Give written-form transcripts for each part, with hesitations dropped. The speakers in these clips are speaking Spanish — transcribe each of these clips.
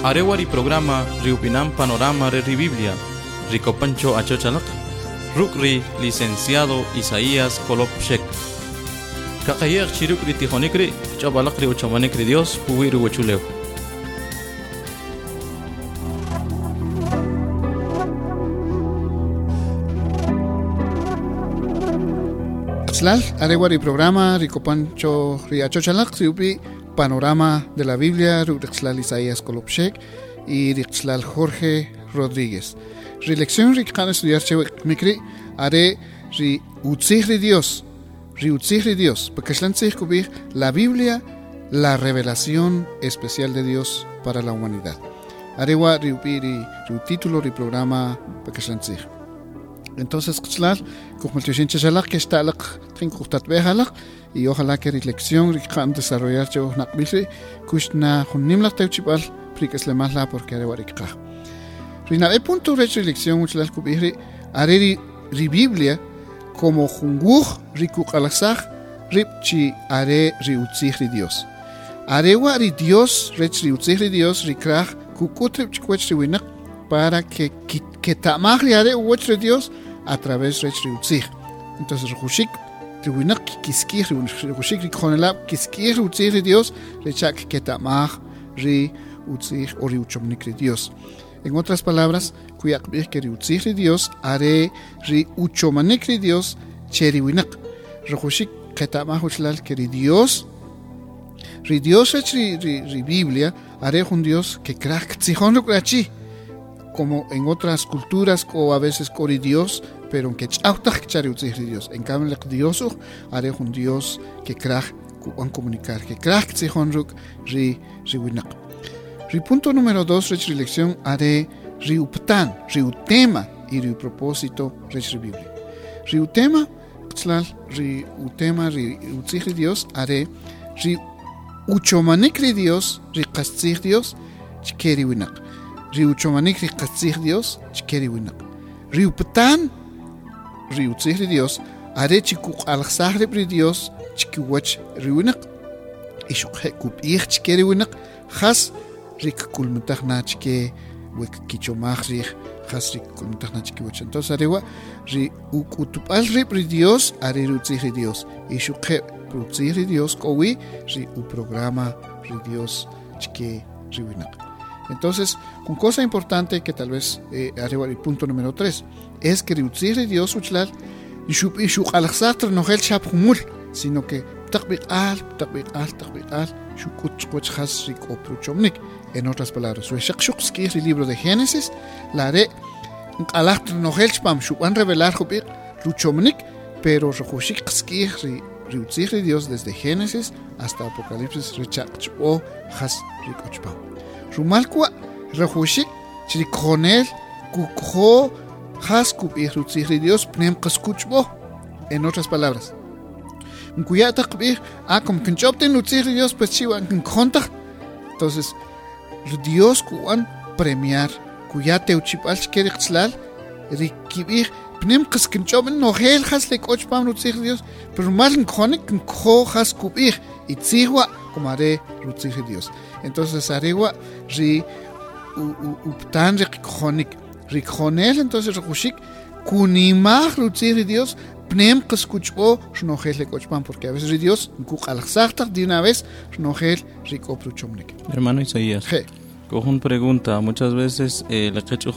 Arewari programa Riupinam Panorama Re Biblia, Ricopancho Achochalak, Rukri, licenciado Isaías Kolopshek. Kakayer Chirukri Tijonikri, Chabalakri Uchamanekri Dios, Puwiru Wachuleo. Arewari programa Ricopancho Riachochalak, Riupi Panorama de la Biblia, Rixlal Isaías Kolopshek y Rixlal Jorge Rodríguez. Relección Rican estudiar Chewek Mikri, Are Ri Utzigri Dios, porque es la Biblia, la revelación especial de Dios para la humanidad. Arewa Riupi Riu título Ri programa Pakislantzig. Entonces, como el Chalak que está y ojalá que reflexión rican desarrollar yo nakbili kushna hunimla teuchipal prikes le masla porque arewarikka. Rina el punto de reflexión muchas kubiri areri ri Biblia como junguj rikuqalasaj ripchi are riutzigri Dios. Arewa ri Dios riutzigri Dios rikraj kukutrip chikwech riwinak para que tamagli are uwech Dios a través de riutzig. Entonces rushik riwinak kiskir rushik rikonelab kiskir utzig Dios rechak ketamag ri utzig o riuchomnik Dios. En otras palabras, kuyak bih que riutzig Dios are ri uchomanik Dios cheriwinak rushik ketamag uchlal que Dios ri Biblia are un Dios que crack tzihon rukrachi como en otras culturas o a veces cori Dios, pero que chautak chari Dios. En cambio, Dios are un Dios que crack van comunicar, que crack tzihonruk ri winak. Ri punto número 2 ri lección are ri uptan, ri utema y ri propósito ri Biblia. Ri utema, ri utema ri utzig Dios are ri uchomanik Dios, ri qastzig Dios, chkeri winak. Riuchomanik riqatzig Dios, chkeri winak. Riuptan, riutzig Dios, are chikuq alxahrib Dios, chkiwach riwinak. Ishukhe kupih chkeri winak, khas rikkulmutag na chke wek kichomag rig, khas rikkulmutag na chkiwach. Entonces arewa ri ukutupal rib Dios, are riutzig Dios. Ishukhe riutzig Dios kowi ri uprograma ri Dios chke riwinak. Entonces, con cosa importante que tal vez arriba el punto número 3 es que riutzig Dios uchlal yshuk alxatr no hel chap humul, sino que taqbiq al shukut khas rik opruchomnik. En otras palabras, su shakshukski el libro de Génesis, la re alxatr no hel chpam shukan revelar jubik ruchomnik, pero rushik ski riutzig Dios desde Génesis hasta Apocalipsis rechakcho khas rik ochpam. Rumalkwa rahushik chrikonel kukho haskub y rutzig Dios pnem kaskuchbo. En otras palabras, kuya taqbih como kinchopten rutzig Dios pues chiwan kinkonta. Entonces Dios kuan premiar kuya teuchipal chkerixlal rikibih pnem kaskinchoben no hel hasle kochpam rutzig Dios pero mal konik kho haskubih itzigwa como are rutzig Dios. Entonces arewa ri uptan rikhonek entonces rushik kunimag rutzig Dios pnem qskuchbo shnohel kochpan porque a veces Dios kuqalxaqtaq de una vez shnohel rikopruchomnik. Hermano Isaías, cojo una pregunta. Muchas veces le qechuj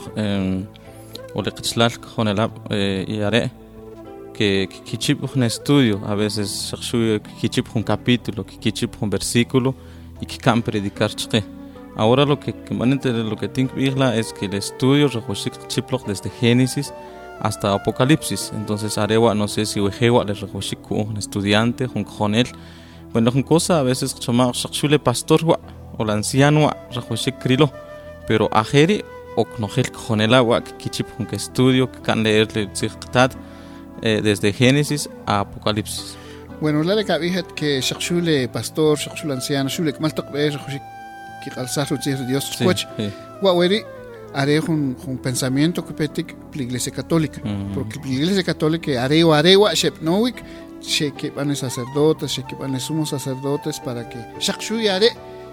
o le qechlal khonelab y are que kichip un estudio, a veces kichip un capítulo, kichip un versículo y que can predicar chque. Ahora lo que tengo que ver es que el estudio rejoshik chiploch desde Génesis hasta Apocalipsis. Entonces arewa no sé si wejewa le rejoshik un estudiante, un jonel. Bueno, una cosa a veces chama shakshule pastor o la anciano rejoshik krilo, pero ajeri o knojel jonela wa kichip un estudio que can leerle ziktat desde Génesis a Apocalipsis. Bueno, la cabija que shakshule pastor, shakshule anciano, shule mal taqber rejoshik que alzar de Dios escucha guaweri haré un pensamiento que petik la Iglesia Católica porque la Iglesia Católica arewa shepnoik que van sacerdotes que van sumos sacerdotes para que shakshu yare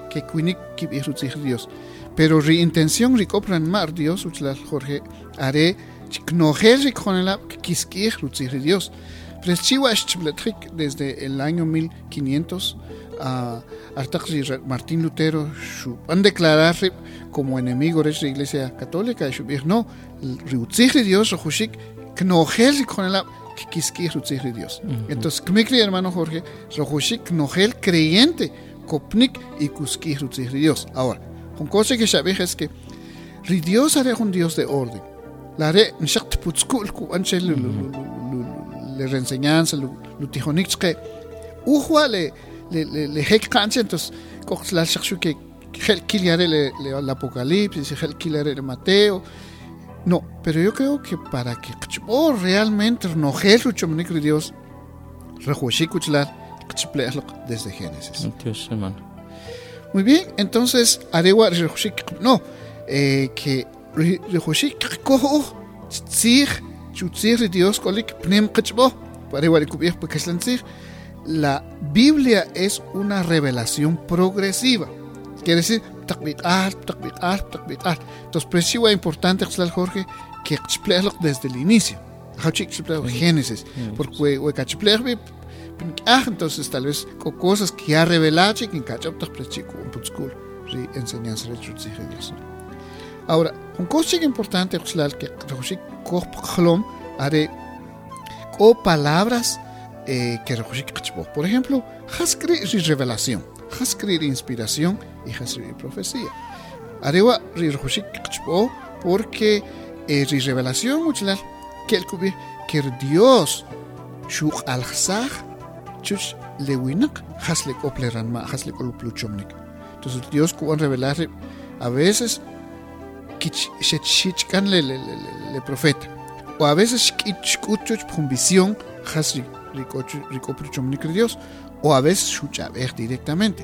que cuinic kibir Dios. Pero ri intención ricopran mar Dios, uchlal Jorge, haré knojel riconela kiskir Dios. Preschiwa Schbletrik desde el año 1500 a Martín Lutero han declarado como enemigo de la Iglesia Católica. No, Rutzigri Dios, Rojushik, Knojel riconela kiskir Dios. Entonces, mi hermano Jorge, Rojushik, Knojel creyente, Kopnik y Kuskir Dios. Ahora, con cosa que sabes es que Dios hará un Dios de orden. La haré en shakt putskul ku anche le enseñanza lo tijonik que ujwa le hek canche entonces cox la shakshu que el kiliare le el Apocalipsis, el kiliare de Mateo. No, pero yo creo que para que realmente no jesucho mnik Dios rejushikuchlar desde Génesis. Dios, hermano. Muy bien, entonces arewa rejushik no que rejushik cojo tzig chutzig Dios kolik pnem kachbo arewa likubih pakaslantzig. La Biblia es una revelación progresiva. Quiere decir entonces presiva importante Jorge que explicarlo desde el inicio. Génesis, porque entonces tal vez con cosas que ya revelaste que enseñanza de Dios. Ahora, un cosa importante que haré o palabras que por ejemplo, hascri revelación, hascri inspiración y hascri profecía. Arewa porque revelación que Dios shuk al-khsah chuch lewinak hasle opleran ma hasle kolupluchomnik. Entonces Dios cuando revelar a veces kichkan le profeta o a veces kichkuchuch con visión hasli ricopluchomnik Dios o a veces shuchaber directamente.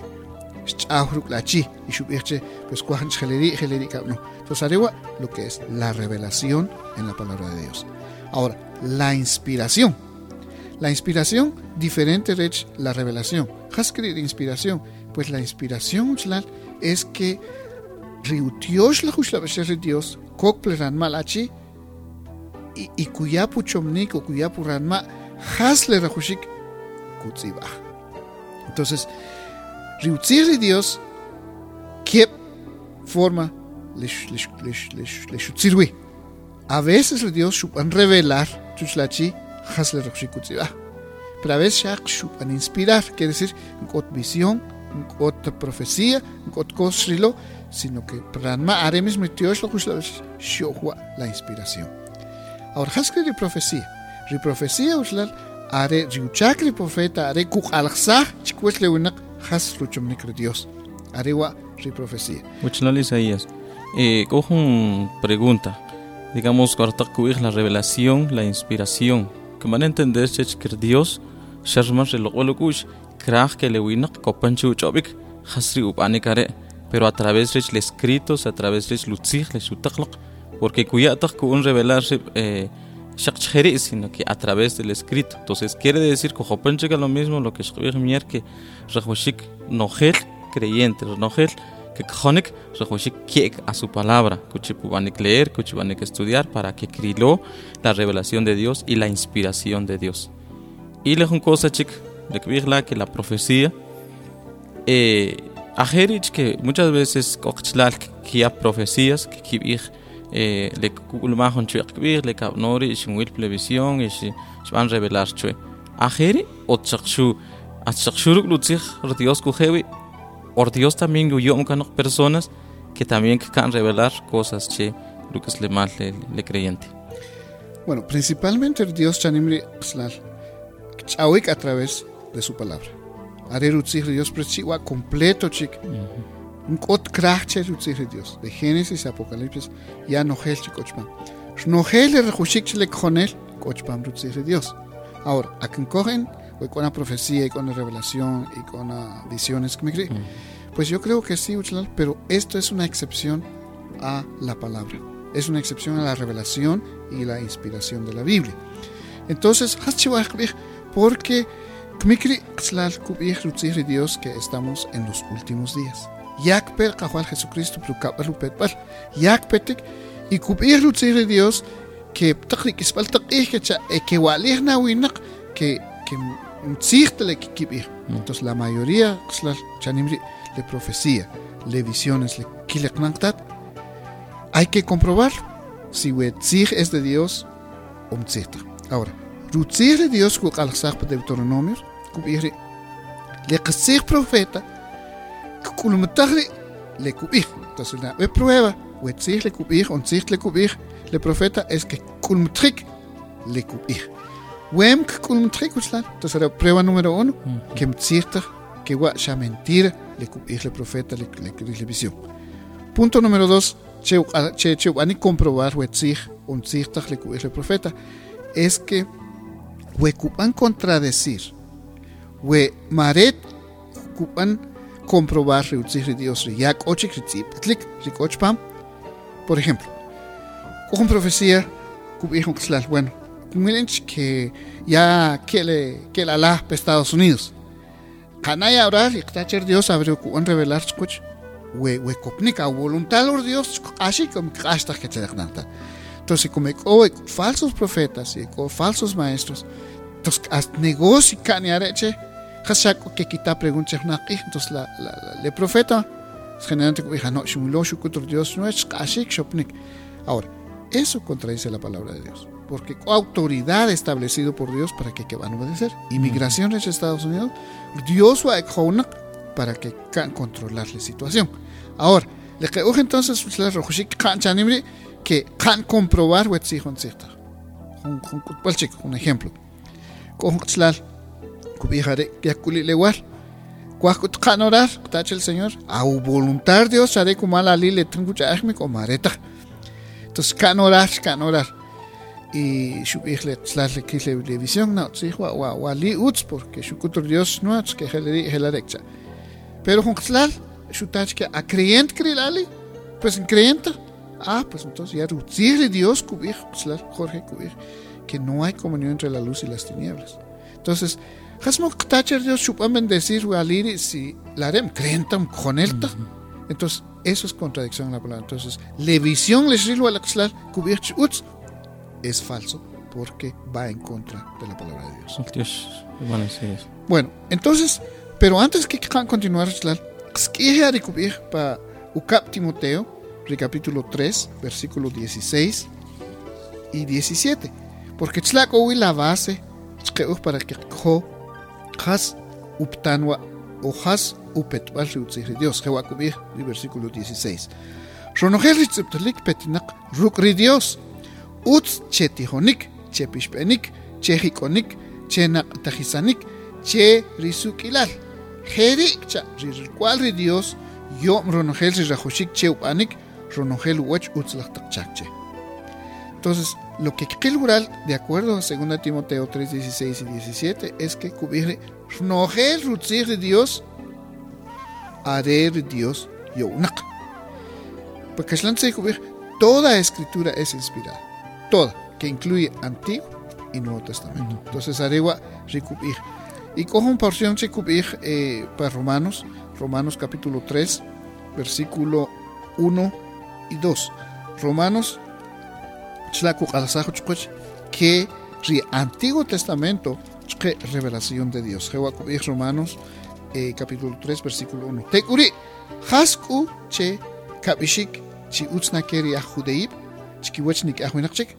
Y pues no. Entonces arewa lo que es la revelación en la palabra de Dios. Ahora, la inspiración, diferente de la revelación. ¿Qué inspiración? Pues la inspiración es que riutios la de Dios, kokpleran malachi, y kuyapu chomnik o kuyapu ranma, hasle rajushik kutzibah. Entonces, riutzir de Dios, ¿qué forma le shutzirwi? A veces Dios shupan revelar chuchlachi hasle roshikutzibah. Pero a veces shupan inspirar, quiere decir, en visión, en profecía, en cosrilo, sino que pranma aremis metios lo shuhua la inspiración. Ahora, hasle de profecía. Ri profecía uslal are riuchakri profeta are kuk alxah chikwesle unak has ruchomnik Dios. Arewa ri profecía. Uchlal Isaías. Cojo una pregunta. Digamos, la revelación, la inspiración. Que van a entender que Dios, Sharman Relogolokush, Krach que le wina, Copanchu Chobik, Hasri Upanikare, pero a través de los escritos, a través de los lutzig, les utaklak, porque cuyatak con revelarse, sino que a través del escrito. Entonces, quiere decir que Jopanche que lo mismo, lo que escribe Mier, que Rajoshik Nogel, creyente, Nogel, que Jonik Rajoshik kiek a su palabra, Kuchipubanik leer, Kuchipubanik estudiar, para que crió la revelación de Dios y la inspiración de Dios. Y le cosa chic, de que la profecía, ajerich que muchas veces Kokchlal que hay profecías que kibir le kulmahon chuekbir le kapnori shmuil plevisión y van revelar chue ajeri o chakshu achakshuruk lutzig Dios kujewi or Dios también yuyom kanok personas que también can revelar cosas che lo que es le mal le creyente. Bueno, principalmente Dios chanimri slal chawik a través de su palabra. Arerutzig Dios prechiwa completo chic. Un cot krache rutzig Dios de Génesis Apocalipsis ya no gel chicochpan. No gel rejushik le conel cochpan rutzig Dios. Ahora, a quien cogen con la profecía y con la revelación y con las visiones que me creen. Pues yo creo que sí, Uchlal, pero esto es una excepción a la palabra. Es una excepción a la revelación y la inspiración de la Biblia. Entonces, porque Dios que estamos en los últimos días. yak per qahual Jesucristo prukabal upetbal yak petik y kubir lutzir Dios que taqrik isbal taqih que walih na winak que mtzirtele kibir. Entonces la mayoría chanimri de profecía, de visiones, le kileknantat, hay que comprobar si wetzir es de Dios o mtzirta. Ahora, rutzir de Dios ku qalsaq de Deuteronomio, kubir le qasir profeta kulumtagri le kubir. Entonces la prueba wetzir le kubir on tzir le kubir le profeta es que kulumtrik le kubir. Wem kulumtrik uslan. Entonces la prueba número 1 que mtzirta que wa sha mentira le kubir le profeta le visión. Punto número 2 che ani comprobar wetzir on tzirta le kubir le profeta es que we kupan contradecir we maret kupan comprobar reutzir Dios yak ochik ritzip klik rikochpam. Por ejemplo, con profecía kubijon kslal bueno milench que ya que la la Estados Unidos kanaya orar iktacher Dios abrió kuan revelar skuch we kopnika voluntad de Dios así como hasta que ternanta. Entonces como falsos profetas y falsos maestros entonces negocio caneareche hasako que quita preguntas naqi entonces le profeta generalmente que no shumulo shukutur Dios no es así shopnik. Ahora eso contradice la palabra de Dios porque autoridad establecido por Dios para que van a obedecer. Inmigración en Estados Unidos Dios va a para que can controlar la situación. Ahora le que entonces la rojushik kan chanimri que can comprobar wetzihon cierta un ejemplo con tlal kubijare yakuli lewar cuacut can orar tache el Señor a voluntad de Dios haré como ala lile tengo chahme como mareta. Entonces can orar y shubijle tlal le visión no tzihwa wa li uts porque shukutur Dios no es que helarecha pero con tlal shutach que a creyente krilali pues en creyente pues entonces ya rutzir Dios kubij Jorge kubij que no hay comunión entre la luz y las tinieblas. Entonces hasmo tacher Dios shupan bendecir waliri si la rem creentam con elta. Entonces eso es contradicción en la palabra. Entonces la visión les rilu al xlar kubij uts es falso porque va en contra de la palabra de Dios. Bueno, entonces, pero antes que continuar xlar skije ari kubij pa ukap Timoteo capítulo 3, versículo 16 y 17. Porque tlak owi la base para que has uptanwa o has upetwal riutzir Dios. Jehová kubir, versículo 16. Ronogel ritziptalik petinak rukri Dios. Utz chetihonik, chepishpenik, chehikonik, chenak tajisanik, che risukilal. Jerik cha rirqual ri Dios. Yo ronogel rirajoshik che upanik. Ronogel uach utzlach chakche. Entonces, lo que kilgural, de acuerdo a 2 Timoteo 3, 16 y 17, es que cubrir Ronogel rutzir de Dios, haré de Dios yonak. Porque es lanza de cubrir, toda escritura es inspirada, toda, que incluye Antiguo y Nuevo Testamento. Entonces, haré wa recubrir. Y cojo una porción de cubrir para Romanos capítulo 3, versículo 1 y 2. Romanos que el Antiguo Testamento es revelación de Dios. Romanos capítulo 3 versículo 1. Tekuri hasku che kabishik chi utsnakeri ajudeib chikiwachnik ahuinakchik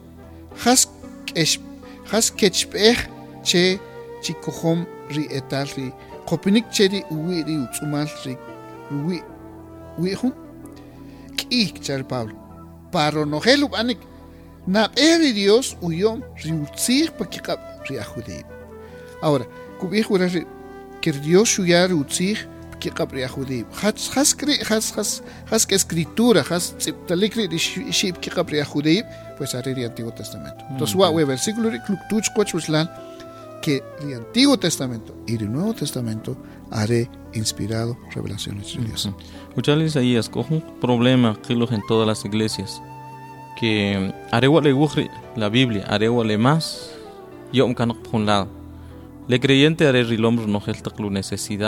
has kechpeh che chikohom ri etal ri kopinik cheri uwi ri utsumal ri uwi hun ki char Pablo paro nogelu anik na eri Dios uyom riutzir pakikab riajudeib. Ahora, kubijura que Dios shuyar utzir pakikab riajudeib. Has que escritura, has talikri shib pakikab riajudeib, pues haré el Antiguo Testamento. Entonces, versículo kluktuch kochuslan que el Antiguo Testamento y el Nuevo Testamento haré inspirado revelaciones de Dios. Escuchar Isaías, cojo un problema que en todas las iglesias. Que arewale gujri la Biblia, arewale más, yo un canok por un lado. Le creyente haré rilom no gelta necesidad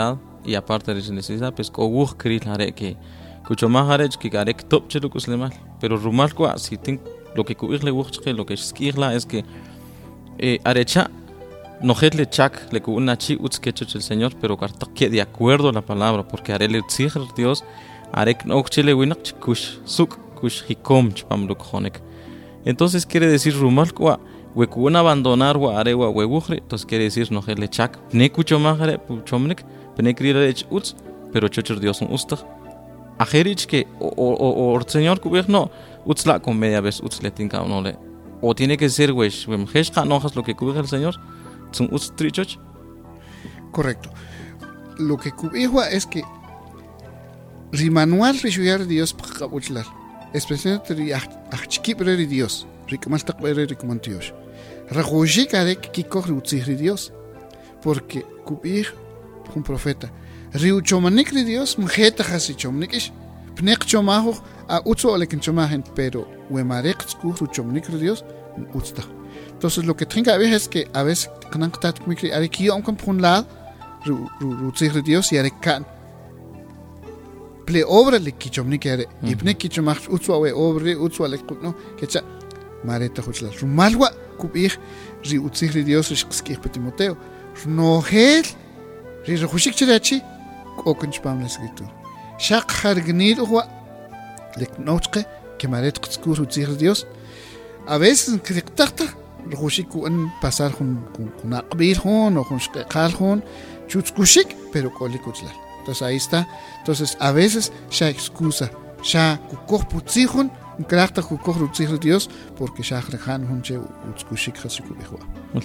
y aparte de necesidad pues coguj kril hare que cucho más hare que garek top chelo kuslemal pero rumal kwa si tin lo que kuir le wuchke lo que skirla es que arecha no le chak le una chi utskecho el Señor pero que de acuerdo a la palabra porque haré le tzir Dios arek no chile winak kush suk kush hikom chpam lukhonek. Entonces quiere decir rumal kwa wekun abandonar wa are wa wewujre, entonces quiere decir no le chak ne kucho magare puchomnek ne krire uts pero chocher Dios un ustag ajerich que o el Señor kubir no utsla con media vez utsle tinka no le o tiene que ser wesh wem heshka nojas lo que kubir el Señor son uts trichoch. Correcto. Lo que kubihua es que rimanual rishuyar Dios pakabuchlar especialmente achkibre Dios rikamal takbere rikamantios rajoji karek kikor utsihri Dios porque kubih un profeta riuchomanik Dios mjeta hasichomnikish pnek chomaho a utso alekin chomahen pero wemarek tsku ruchomnik Dios utsta. Entonces lo que tenga a veces es que a veces kanaktat mikri areki omkan por un lado rutsihri Dios y arekan ple obra le kichomnik are ipne kichomach utso we obre utso alekno kecha mareta huchla rumalwa kubih ri utsihri Dios shkskih Timoteo no hel ri rehushik chirachi okunch pamla escritura shaq hargnir huwa lek notke que maret qskur utsihri Dios a veces kriktarta rehushik un pasar con aqbir hon o con shqal hon chutskushik pero kolikuchla. Entonces ahí está. Entonces a veces ya excusa, ya kukor putzihun, un carácter kukor utzihun Dios, porque ya rejan hunche utzkushik hasikubihuah.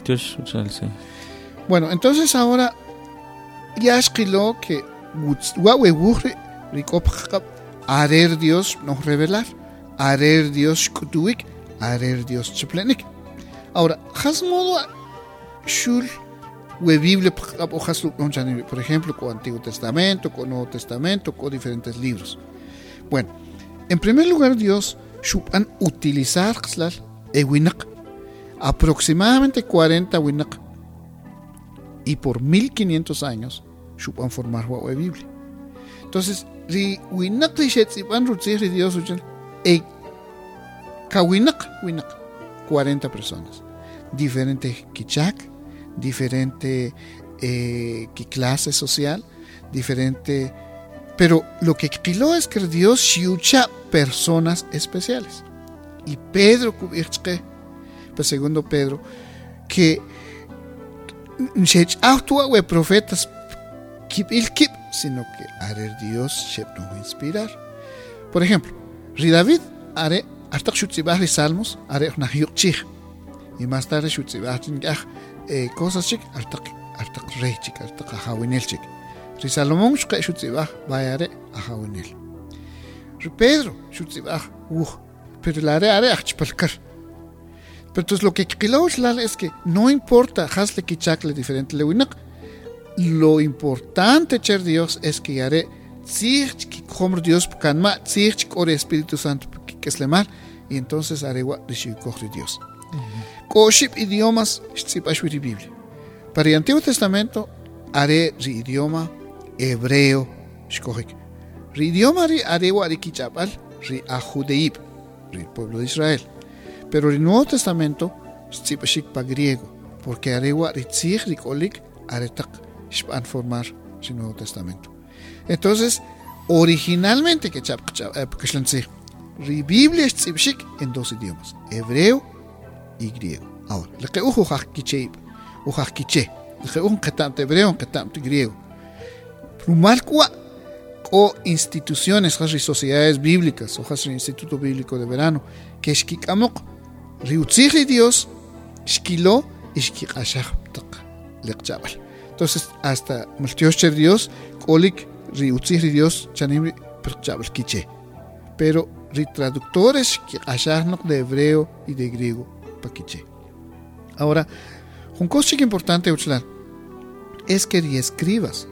Bueno, entonces ahora ya escribió que wawebuhre rikopchap arer Dios nos revelar, arer Dios kutuik, arer Dios cheplenik. Ahora, has modo shul Biblia, por ejemplo, con Antiguo Testamento, con Nuevo Testamento, con diferentes libros. Bueno, en primer lugar, Dios shupan utilizar winak aproximadamente 40 winak y por 1500 años shupan formar la Biblia. Entonces, ri winak rishetzipan rutzir Dios winak 40 personas, diferentes kichak, diferente clase social, diferente, pero lo que quiló es que Dios shiucha personas especiales. Y Pedro kubirchke, pues segundo Pedro, que actúa we profetas kip, sino que arer Dios shep no inspirar. Por ejemplo, ri David are hasta shutzibah de Salmos are nahyuchich y más tarde shutzibah cosas chic artak rey chic artak hawinel chic ri Salomón shutzibah vayare a hawinel ri Pedro shutzibah pero la are achpalkar. Pero entonces lo que quiloch es que no importa hasle kichakle diferente lewinak, lo importante cher Dios es que yare tzich ki khomr Dios kanma tzich or Espíritu Santo que es lemar y entonces arewa rishi kohri Dios. Koship idiomas shtzipashwiri Biblia. Para el Antiguo Testamento are ri idioma hebreo shkohik. Ri idioma ri arewa ri kichapal ri ajudeib ri pueblo de Israel. Pero el Nuevo Testamento shtzipashik pa griego porque arewa ri tzich ri kolik aretak shpan formar el Nuevo Testamento. Entonces originalmente que ri Biblia shtzipashik en dos idiomas, hebreo y griego. Ahora, le que ujo kiche, le que un catante hebreo, un catante griego. Rumalcua o instituciones, las sociedades bíblicas, o el Instituto Bíblico de Verano, que shkikamok riutziri Dios, shkilo y shkikashach lechabal. Entonces, hasta multiocher Dios, kolik riutziri Dios, chanimri perchabal kiche. Pero traductores shkikashach de hebreo y de griego. Ahora, un cosa importante es que escribas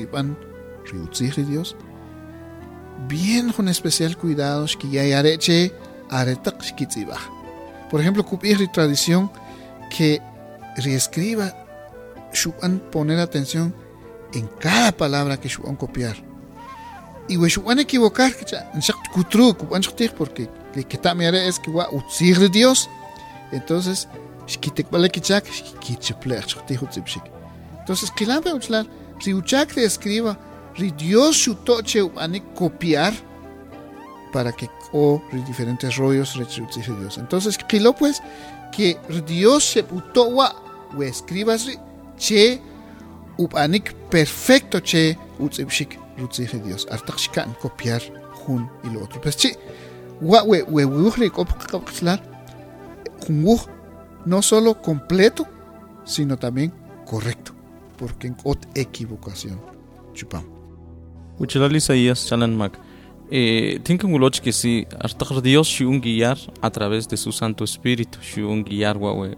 Dios bien con especial cuidado que ya areche aretak shkitzibah. Por ejemplo, cupir tradición que reescriba shupan poner atención en cada palabra que van a copiar. Y van a equivocar, porque lo que también es que va a utzir de Dios. Entonces, entonces, si uchak te escriba, si Dios su toche van a copiar para que diferentes rollos de Dios. Entonces, ¿qué pues? Que Dios se utowa o escribas che upanik perfecto che utzibshik rutzige Dios. Artachkan copiar jun y lo otro. Pues che, no solo completo, sino también correcto, porque en equivocación chupam. Uchilal Isaías Chalanmac. Tengo un loch que sí, hasta Dios shi un guiar a través de su Santo Espíritu, shi un guiar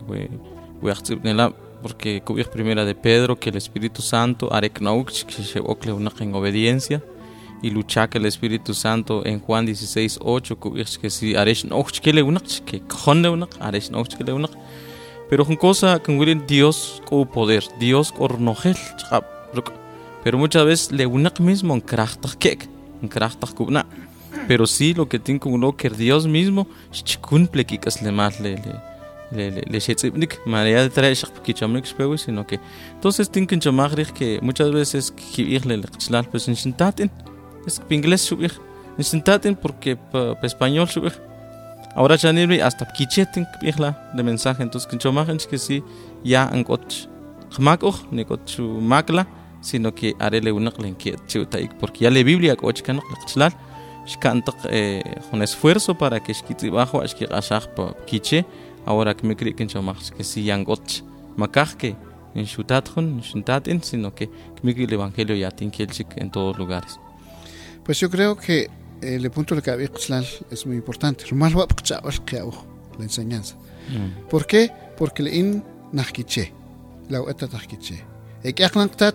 porque cubrir primera de Pedro que el Espíritu Santo arek nauch que se ocle una en obediencia y luchar que el Espíritu Santo en Juan 16:8 cubrir que sí aresh nauch que le una que conde una aresh nauch que le una pero con cosa con Dios con poder Dios cornogel pero muchas veces le una mismo en carácter que pero sí lo que tiene como lo que Dios mismo cumple que es le más le María de traer sino que entonces tiene que llamar que muchas veces que irle el pues en sintatin es que inglés subir en sintatin porque español subir ahora ya ni hasta quichetin que irla de mensaje entonces que llamar que sí ya en coche jmaco ni coche macla sino que haré una clenquet porque ya la Biblia coche que no la con esfuerzo para que esquite bajo es que ashach quiche ahora que me creo que que si yangot macaj que en shutatin sino que me el evangelio ya tiene que en todos lugares. Pues yo creo que el punto de que es muy importante. La enseñanza. ¿Por qué? Porque le in nachiche, la ueta nachiche. Que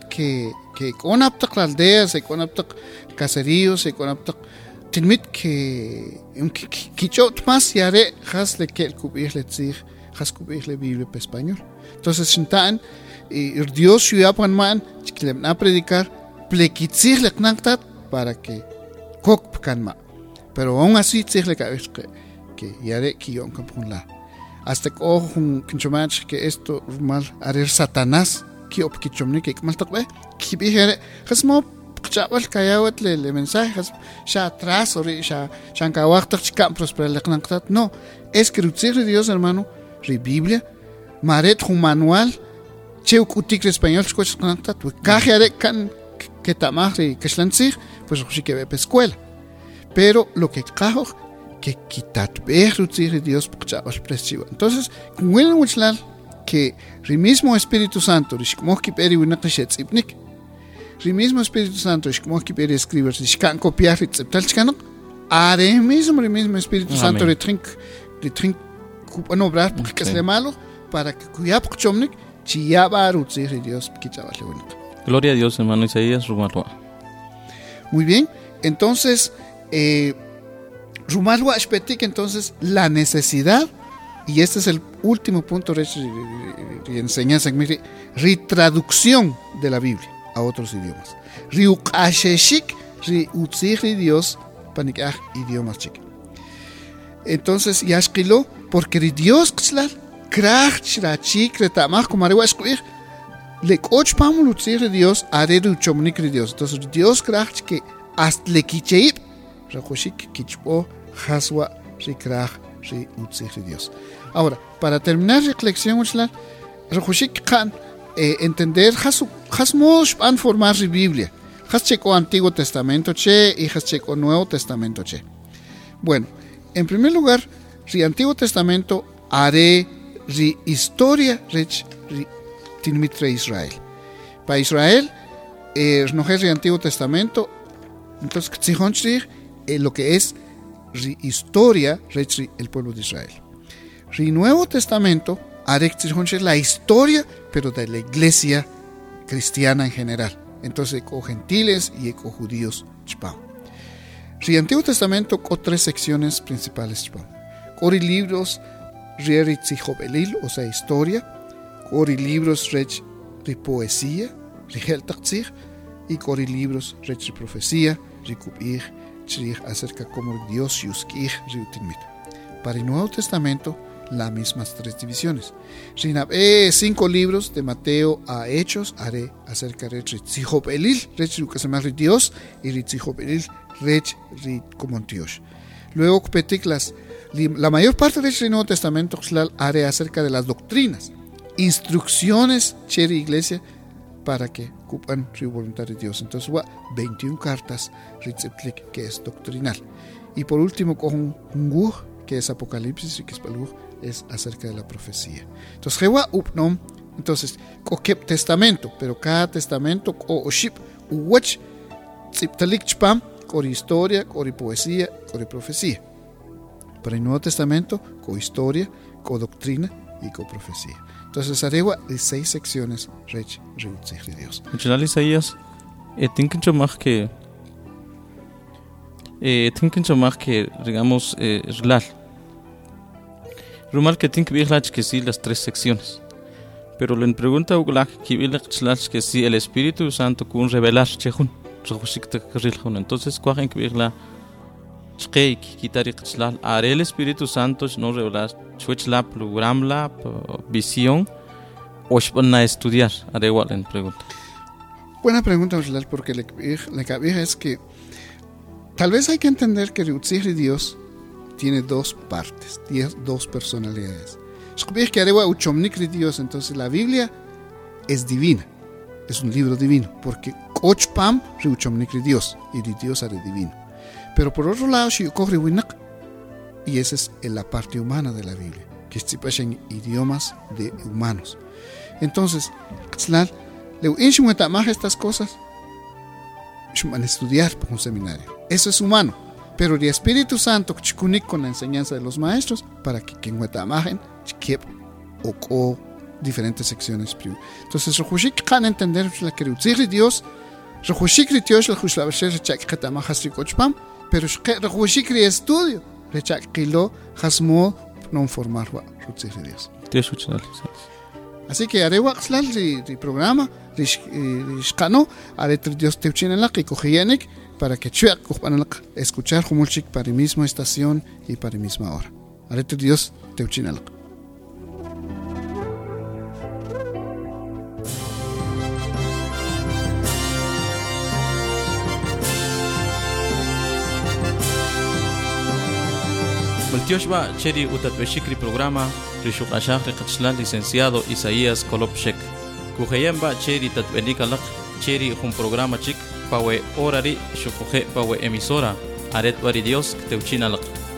con aptak las aldeas, con aptak caseríos, con aptak tinmit que quichot más yare has le que el cubir le tzig has cubir le Biblia en español. Entonces shintan y Dios yuapan man que le na predicar plequitzig le knantat para que kok kanma. Pero aún así tzig le que yare que yon kampun hasta que un kinchomach que esto mal arer Satanás que opkichomni que mal takbe que bihare has mo chaval kayawat le mensajes ya atrás o ya shankawachtak chikam prosperar le knantat no es que de Dios hermano la Biblia maret un manual cheu kutik español escuchas knantat kajare kan que tamari que slanzig pues que ve escuela pero lo que cajo que quitat ver de Dios chaval presivo entonces bueno muchlar que el mismo Espíritu Santo como que peri una ipnik el mismo Espíritu Santo es como que puede escribir, si can copiar, tal chicano, el mismo Espíritu Santo le trink, no obrar porque es de malo para que cuya puchomnik, si ya va a rutzir Dios que chaval le Gloria a Dios, hermano Isaías Rumarua. Muy bien, entonces Rumarua espetik entonces la necesidad y este es el último punto de enseñanza, retraducción de la Biblia a otros idiomas. Riukasheshik, riutzigri Dios, panikaj idiomas chik. Entonces, yashkilo, porque Dios kslal, krach chrachik, retamach, como arewa escuir, le coch pamul utzigri Dios, aredu chomnikri Dios. Entonces, Dios krach que hasta le kicheib, rajoshik kichpo, haswa, rikrach, riutzigri Dios. Ahora, para terminar la lección, rajoshik kan, entender has modos van formar la Biblia has checo Antiguo Testamento che y has checo Nuevo Testamento che. Bueno, en primer lugar el Antiguo Testamento haré la historia rech tinmitre Israel para Israel no es el Antiguo Testamento entonces lo que es la historia rech el pueblo de Israel el Nuevo Testamento haré la historia pero de la iglesia cristiana en general. Entonces, eco gentiles y eco judíos. El Antiguo Testamento con 3 secciones principales. Cori libros Rieritzijobelil, o sea, historia. Cori libros de poesía, Rigeltachzig, y cori libros rech profecía, ricubij, chirij acerca como Dios yuskij riutinmit. Para el Nuevo Testamento, las mismas 3 divisiones. Rinabé 5 libros de Mateo a Hechos, haré acerca de Ritzihopelil, Ritzihopelil Dios, y Ritzihopelil como Dios. Luego, la mayor parte del Nuevo Testamento haré acerca de las doctrinas, instrucciones de la iglesia para que cumplan la voluntad de Dios. Entonces, 21 cartas que es doctrinal. Y por último, con un que es Apocalipsis, y que es acerca de la profecía. Entonces, entonces, testamento, pero cada testamento, con historia, con poesía, con profecía. Para el Nuevo Testamento, con historia, con doctrina y con profecía. Entonces, arewa de 6 secciones, Rech, de Dios. Muchas Isaías, digamos, relal. Rumal que tiene que sí las 3 secciones. Pero le pregunta que sí el Espíritu Santo con revelar chejun. Entonces, ¿cuál es que haré el Espíritu Santo no revelar la programa, visión o van estudiar? Haré igual en pregunta. Buena pregunta, porque la cabeza es que tal vez hay que entender que el Dios tiene 2 partes, 2 personalidades. Dios, entonces la Biblia es divina, es un libro divino, porque Ochpam Dios y Dios es divino. Pero por otro lado, y esa es la parte humana de la Biblia, que es en idiomas de humanos. Entonces, estas cosas van a estudiar por un seminario. Eso es humano. Pero el Espíritu Santo con la enseñanza de los maestros para que quien imagen o diferentes secciones. Entonces, Rojushik can entender la que Dios, Rojushik Dios la Juslaverse Chakatamajas Ricochpam, pero Rojushik estudio, Rechakilo Hasmo no formar Dios. Así que arewa xlal ri programa rishkano aretri Dios teuchina la que cogiyenek para que chuak escuchar humulchik para la misma estación y para la misma hora. Aretri Dios teuchina la. Multioshba cheri utatbeshikri programa rishuk ashaq licenciado Isaías Kolopshek. Kujeyemba cheri tatbelikalak cheri un programa chik pawe orari shukuje pawe emisora aret bari Dios teuchinalak.